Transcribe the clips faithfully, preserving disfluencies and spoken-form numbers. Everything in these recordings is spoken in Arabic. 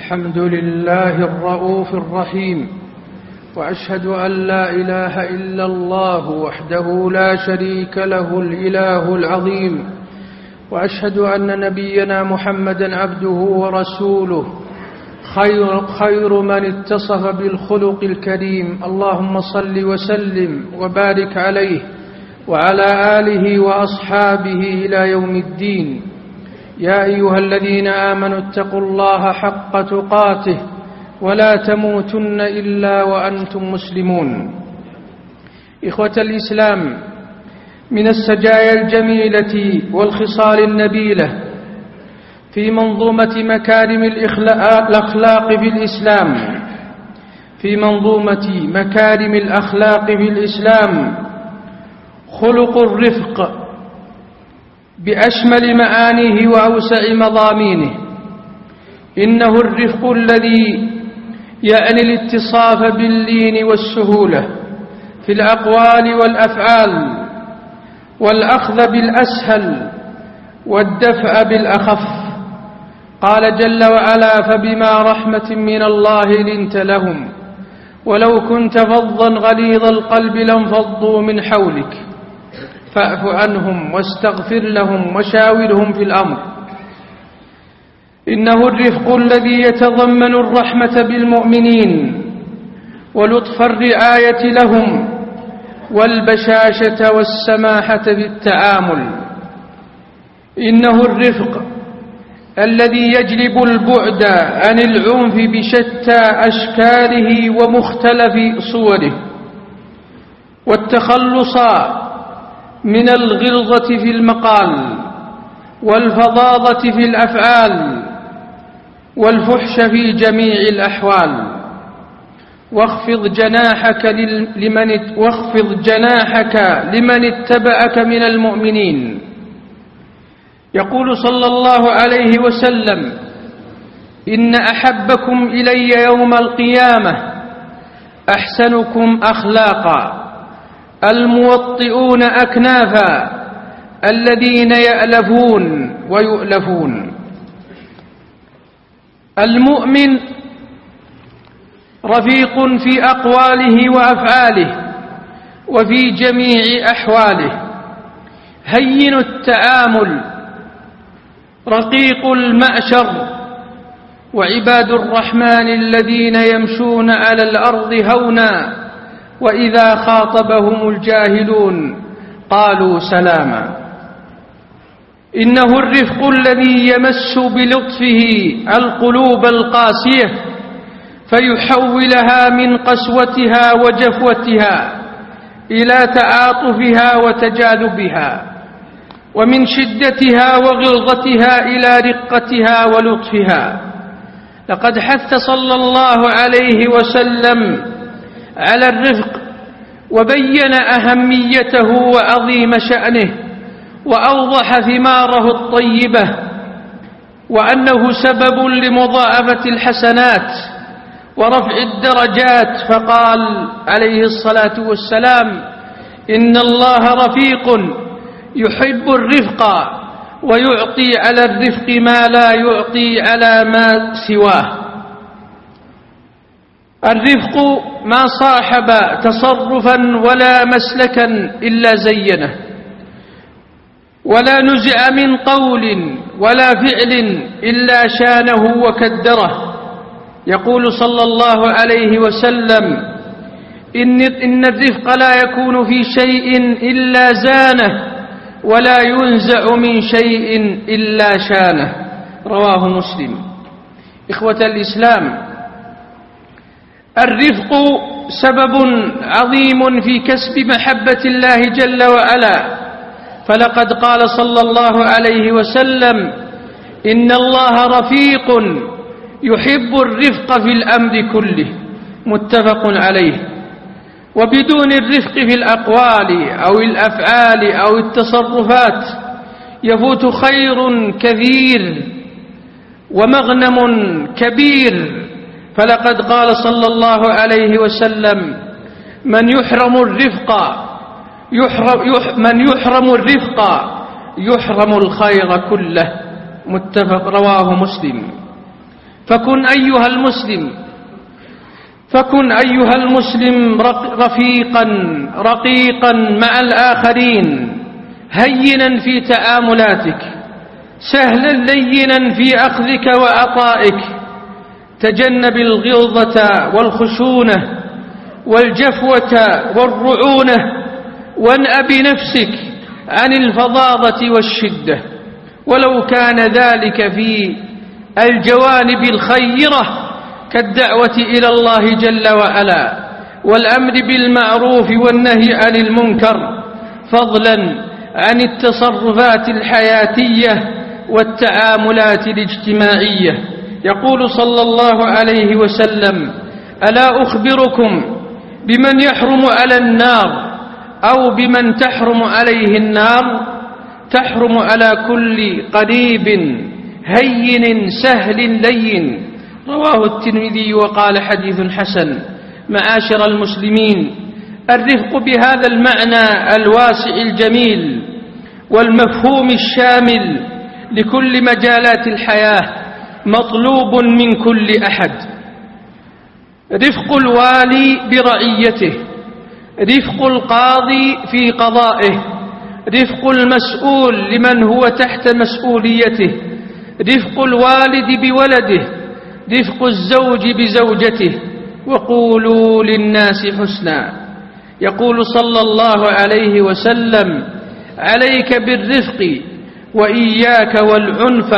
الحمد لله الرؤوف الرحيم، وأشهد أن لا إله إلا الله وحده لا شريك له الإله العظيم، وأشهد أن نبينا محمدا عبده ورسوله خير, خير من اتصف بالخلق الكريم. اللهم صل وسلم وبارك عليه وعلى آله وأصحابه إلى يوم الدين. يا أيها الذين آمنوا اتقوا الله حق تقاته ولا تموتن إلا وأنتم مسلمون. إخوة الإسلام، من السجايا الجميلة والخصال النبيلة في منظومة مكارم الأخلاق في الإسلام في منظومة مكارم الأخلاق في الإسلام خلق الرفق بأشمل معانيه وأوسع مضامينه. إنه الرفق الذي يعني الاتصاف باللين والسهولة في الأقوال والأفعال، والأخذ بالأسهل والدفع بالأخف. قال جل وعلا: فبما رحمة من الله لنت لهم ولو كنت فظا غليظ القلب لانفضوا من حولك فاعف عنهم واستغفر لهم وشاورهم في الأمر. إنه الرفق الذي يتضمن الرحمة بالمؤمنين ولطف الرعاية لهم والبشاشة والسماحة بالتعامل. إنه الرفق الذي يجلب البعد عن العنف بشتى أشكاله ومختلف صوره، والتخلص من الغلظة في المقال والفظاظة في الأفعال والفحش في جميع الأحوال. واخفض جناحك لمن واخفض جناحك لمن اتبعك من المؤمنين. يقول صلى الله عليه وسلم: إن أحبكم إلي يوم القيامة أحسنكم أخلاقا الموطئون أكنافا الذين يألفون ويؤلفون. المؤمن رفيق في أقواله وأفعاله وفي جميع أحواله، هين التعامل، رقيق المعشر. وعباد الرحمن الذين يمشون على الأرض هونا وإذا خاطبهم الجاهلون قالوا سلاما. إنه الرفق الذي يمس بلطفه القلوب القاسية فيحولها من قسوتها وجفوتها إلى تعاطفها وتجاذبها، ومن شدتها وغلظتها إلى رقتها ولطفها. لقد حث صلى الله عليه وسلم على الرفق وبين أهميته وعظيم شأنه، وأوضح ثماره الطيبة، وأنه سبب لمضاعفة الحسنات ورفع الدرجات. فقال عليه الصلاة والسلام: إن الله رفيق يحب الرفق ويعطي على الرفق ما لا يعطي على ما سواه. الرفق ما صاحب تصرفا ولا مسلكا إلا زينه، ولا نزع من قول ولا فعل إلا شانه وكدره. يقول صلى الله عليه وسلم: إن, إن الرفق لا يكون في شيء إلا زانه ولا ينزع من شيء إلا شانه. رواه مسلم. إخوة الإسلام، الرفق سبب عظيم في كسب محبة الله جل وعلا، فلقد قال صلى الله عليه وسلم: إن الله رفيق يحب الرفق في الأمر كله. متفق عليه. وبدون الرفق في الأقوال أو الأفعال أو التصرفات يفوت خير كثير ومغنم كبير. فلقد قال صلى الله عليه وسلم: من يحرم الرفق يحرم يح من يحرم الرفق يحرم الخير كله. متفق. رواه مسلم. فكن أيها المسلم فكن أيها المسلم رفيقا رقيقا مع الآخرين، هينا في تعاملاتك، سهلا لينا في أخذك وعطائك، تجنب الغلظة والخشونة والجفوة والرعونة، وانأ بنفسك عن الفظاظة والشدة، ولو كان ذلك في الجوانب الخيرة كالدعوة إلى الله جل وعلا والأمر بالمعروف والنهي عن المنكر، فضلا عن التصرفات الحياتية والتعاملات الاجتماعية. يقول صلى الله عليه وسلم: ألا أخبركم بمن يحرم على النار أو بمن تحرم عليه النار؟ تحرم على كل قريب هين سهل لين. رواه الترمذي وقال حديث حسن. معاشر المسلمين، الرفق بهذا المعنى الواسع الجميل والمفهوم الشامل لكل مجالات الحياة مطلوب من كل أحد. رفق الوالي برعيته، رفق القاضي في قضائه، رفق المسؤول لمن هو تحت مسؤوليته، رفق الوالد بولده، رفق الزوج بزوجته. وقولوا للناس حسنا. يقول صلى الله عليه وسلم: عليك بالرفق وإياك والعنف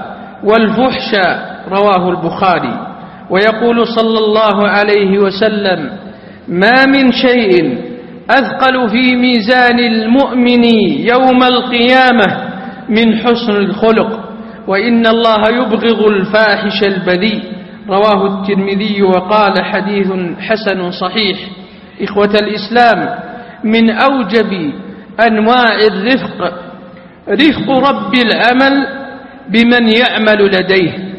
والفحش. رواه البخاري. ويقول صلى الله عليه وسلم: ما من شيء أثقل في ميزان المؤمن يوم القيامة من حسن الخلق، وإن الله يبغض الفاحش البذيء. رواه الترمذي وقال حديث حسن صحيح. إخوة الإسلام، من أوجب أنواع الرفق رفق رب العمل بمن يعمل لديه،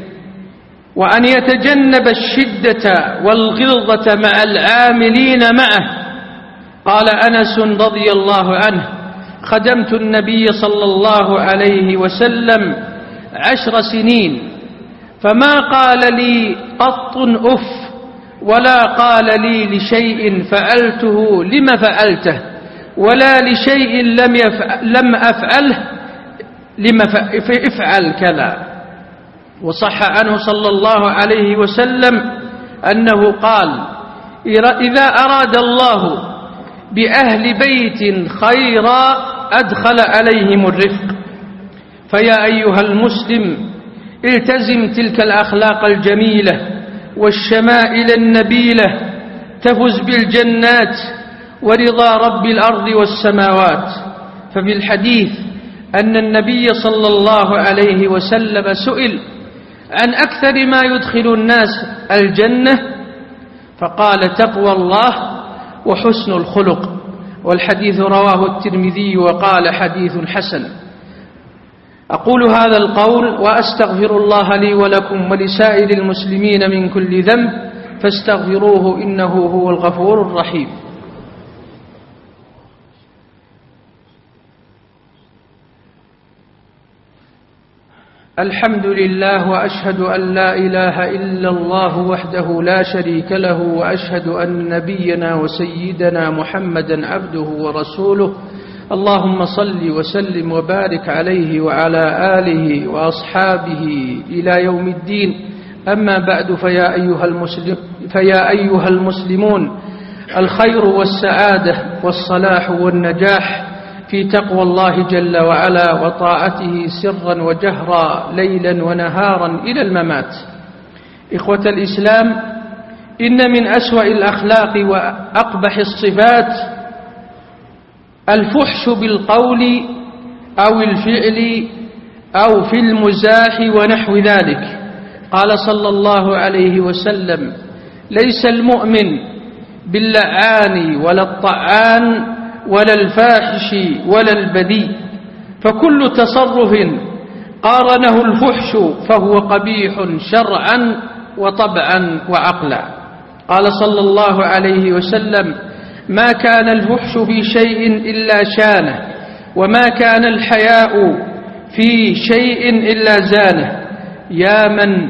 وأن يتجنب الشدة والغلظة مع العاملين معه. قال أنس رضي الله عنه: خدمت النبي صلى الله عليه وسلم عشر سنين، فما قال لي قط أف، ولا قال لي لشيء فعلته لم فعلته، ولا لشيء لم, يفعل لم أفعله لم افعل كذا. وصح عنه صلى الله عليه وسلم أنه قال: إذا أراد الله بأهل بيت خيرا أدخل عليهم الرفق. فيا أيها المسلم، التزم تلك الأخلاق الجميلة والشمائل النبيلة، تفز بالجنات ورضا رب الأرض والسماوات. ففي الحديث أن النبي صلى الله عليه وسلم سئل عن أكثر ما يدخل الناس الجنة، فقال: تقوى الله وحسن الخلق. والحديث رواه الترمذي وقال حديث حسن. أقول هذا القول وأستغفر الله لي ولكم ولسائر المسلمين من كل ذنب، فاستغفروه إنه هو الغفور الرحيم. الحمد لله، وأشهد أن لا إله إلا الله وحده لا شريك له، وأشهد أن نبينا وسيدنا محمدا عبده ورسوله. اللهم صل وسلم وبارك عليه وعلى آله وأصحابه إلى يوم الدين. أما بعد، فيا أيها المسلم فيا أيها المسلمون، الخير والسعادة والصلاح والنجاح في تقوى الله جل وعلا وطاعته سرا وجهرا، ليلا ونهارا إلى الممات. إخوة الإسلام، إن من أسوأ الأخلاق وأقبح الصفات الفحش بالقول أو الفعل أو في المزاح ونحو ذلك. قال صلى الله عليه وسلم: ليس المؤمن باللعان ولا الطعان ولا الفاحش ولا البذيء، فكل تصرف قارنه الفحش فهو قبيح شرعا وطبعا وعقلا. قال صلى الله عليه وسلم: ما كان الفحش في شيء إلا شانه، وما كان الحياء في شيء إلا زانه. يا من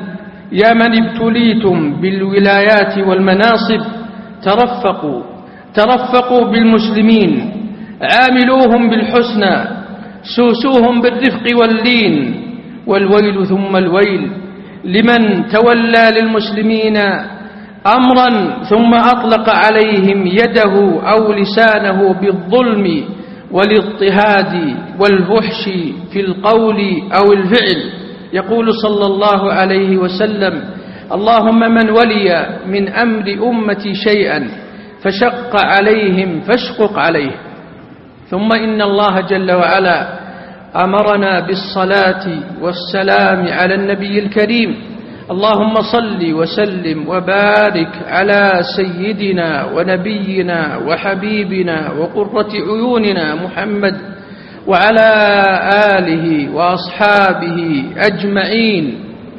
يا من ابتليتم بالولايات والمناصب ترفقوا ترفقوا بالمسلمين، عاملوهم بالحسنى، سوسوهم بالرفق واللين، والويل ثم الويل لمن تولى للمسلمين أمرا ثم أطلق عليهم يده أو لسانه بالظلم والاضطهاد والفحش في القول أو الفعل. يقول صلى الله عليه وسلم: اللهم من ولي من أمر أمتي شيئا فشق عليهم فاشقق عليه. ثم إن الله جل وعلا أمرنا بالصلاة والسلام على النبي الكريم. اللهم صل وسلم وبارك على سيدنا ونبينا وحبيبنا وقرة عيوننا محمد وعلى آله وأصحابه أجمعين.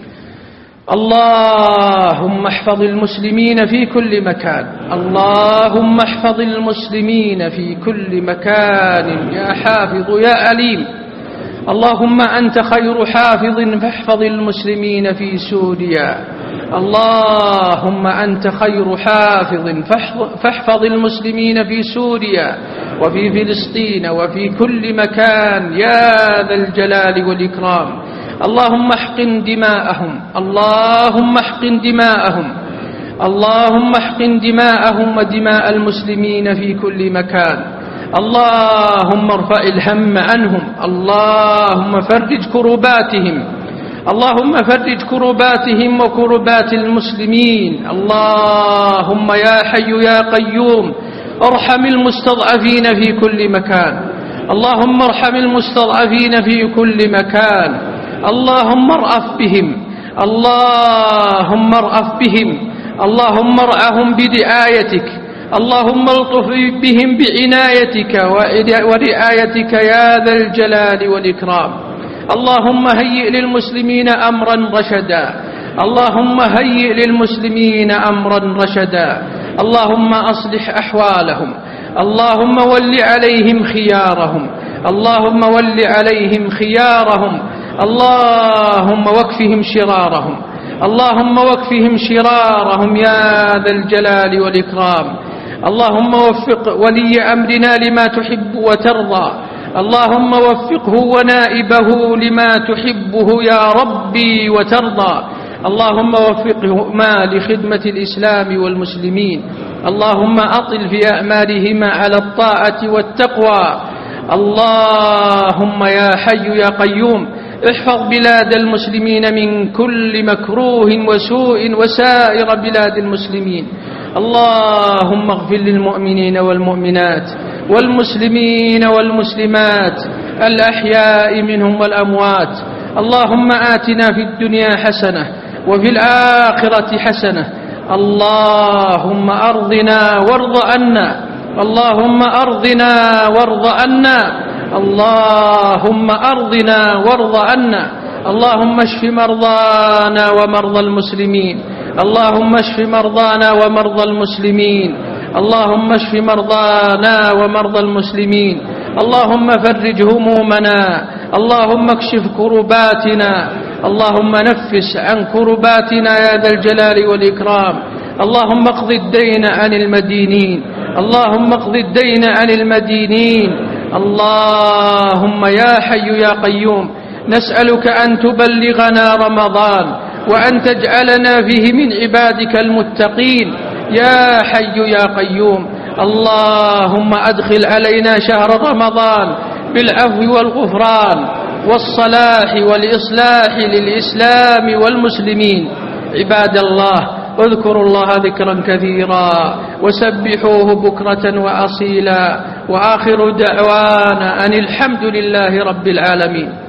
اللهم احفظ المسلمين في كل مكان، اللهم احفظ المسلمين في كل مكان يا حافظ يا عليم. اللهم أنت خير حافظ فاحفظ المسلمين في سوريا. اللهم أنت خير حافظ فاحفظ المسلمين في سوريا وفي فلسطين وفي كل مكان يا ذا الجلال والإكرام. اللهم احقن دماءهم، اللهم احقن دماءهم، اللهم احقن دماءهم ودماء المسلمين في كل مكان. اللهم ارفع الهم عنهم، اللهم فرج كرباتهم، اللهم فرج كرباتهم وكربات المسلمين. اللهم يا حي يا قيوم ارحم المستضعفين في كل مكان، اللهم ارحم المستضعفين في كل مكان. اللهم ارأف بهم، اللهم ارأف بهم، اللهم ارعهم برعايتك، اللهم الطف بهم بعنايتك ورعايتك يا ذا الجلال والإكرام. اللهم هيئ للمسلمين أمرا رشدا، اللهم هيئ للمسلمين أمرا رشدا. اللهم أصلح أحوالهم، اللهم ول عليهم خيارهم، اللهم ول عليهم خيارهم، اللهم واكفهم شرارهم، اللهم واكفهم شرارهم يا ذا الجلال والإكرام. اللهم وفق ولي أمرنا لما تحب وترضى، اللهم وفقه ونائبه لما تحبه يا ربي وترضى. اللهم وفقهما لخدمة الإسلام والمسلمين. اللهم أطل في أعمالهما على الطاعة والتقوى. اللهم يا حي يا قيوم احفظ بلاد المسلمين من كل مكروه وسوء وسائر بلاد المسلمين. اللهم اغفر للمؤمنين والمؤمنات والمسلمين والمسلمات الأحياء منهم والأموات. اللهم آتنا في الدنيا حسنة وفي الآخرة حسنة. اللهم أرضنا وارض عنا، اللهم أرضنا وارض عنا، اللهم أرضنا وارض عنا. اللهم اشف مرضانا ومرضى المسلمين، اللهم اشف مرضانا ومرضى المسلمين، اللهم اشف مرضانا ومرضى المسلمين. اللهم فرج همومنا، اللهم اكشف كرباتنا، اللهم نفس عن كرباتنا يا ذا الجلال والإكرام. اللهم اقض الدين عن المدينين، اللهم اقض الدين عن المدينين. اللهم يا حي يا قيوم نسألك أن تبلغنا رمضان وأن تجعلنا فيه من عبادك المتقين يا حي يا قيوم. اللهم أدخل علينا شهر رمضان بالعفو والغفران والصلاح والإصلاح للإسلام والمسلمين. عباد الله اذكروا الله ذكرا كثيرا وسبحوه بكرة وأصيلا، وآخر دعوانا أن الحمد لله رب العالمين.